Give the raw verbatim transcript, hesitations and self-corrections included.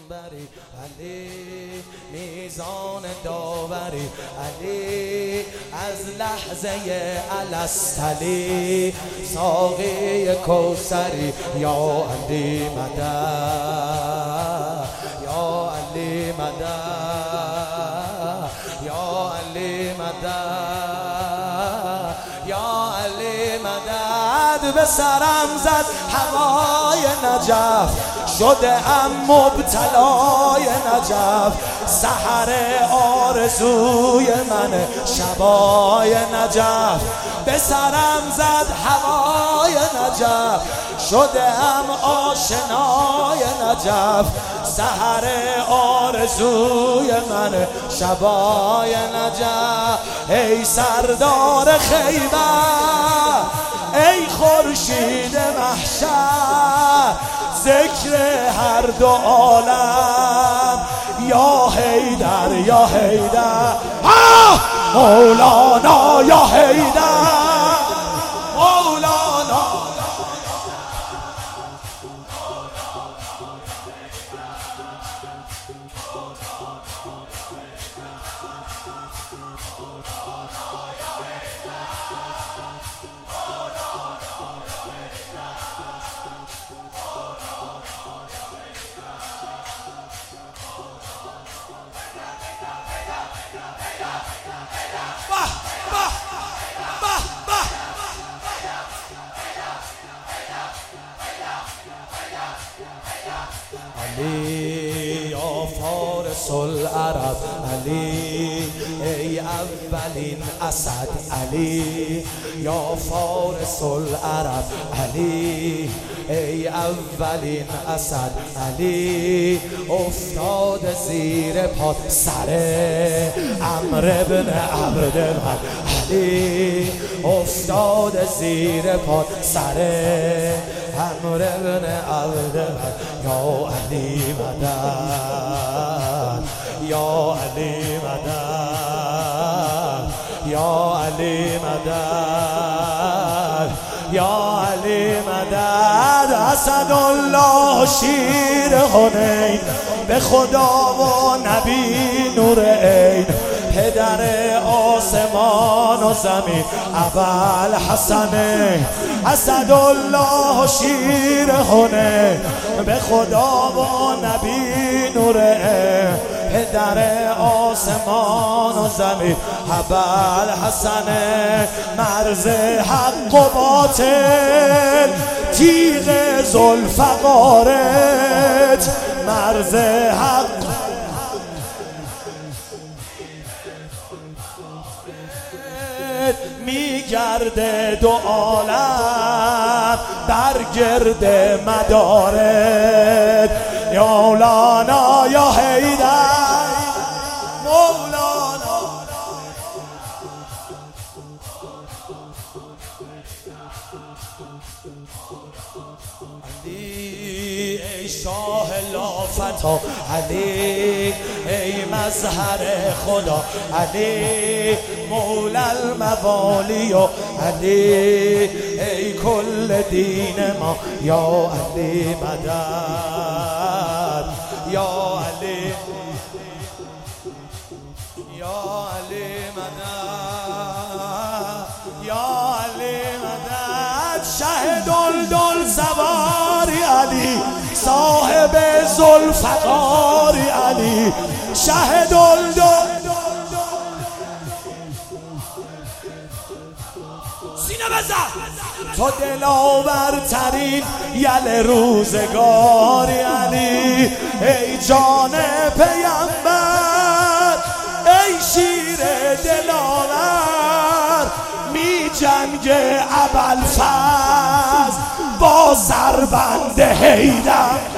پیامبری، علی میزان داوری، علی از لحظه الستلی ساقی کوثری، یا علی مدد، یا علی مدد، یا علی مدد، یا علی مدد. به سرم زد هوای نجف، شده ام مبتلای نجف، سحر آرزوی من شبای نجف. به سرم زد هوای نجف، شده ام آشنای نجف، سحر آرزوی من شبای نجف. ای سردار خیبر، ای خورشید محشر، ذکر هر دو عالم، یا حیدر یا حیدر، آه مولانا یا حیدر، مولانا. علی یا فارس العرب، علی ای اولین اسد، علی یا فارس العرب، علی ای اولین اسد، علی افتاد زیر پا سر عمرو بن عبدالمطلب، علی افتاد زیر پا سر عمرو بن عبدالمطلب. یا علی مدد، یا علی مدد، یا علی مدد، یا علی مدد. اسدالله شیر حنین، به خدا و نبی نور عین، پدر آسمان و زمین ابوالحسنین. اسدالله شیر حنین، به خدا و نبی نور عین، پدر آسمان و زمین ابوالحسنین. مرز حق و باطل، تیغ ذوالفقارت، مرز حق میگرده دو عالم بر گرد مدارت، یا مولانا یا حیدر، مولانا. علی ای شاه لافتا، علی ای مظهر خدا، علی مولا الموالی، و علی ای کل دین ما، یا علی مدد، یا علی، یا علی مدد، یا علی مدد. شه دلدل سواری علی، صاحب ذوالفقاری علی، شه دلدل. سینه بزن تو دلاورترین یل روزگاری علی، ای جان پیامبر، ای شیر دلاور، می جنگ ابوالفضل با زربند حیدر.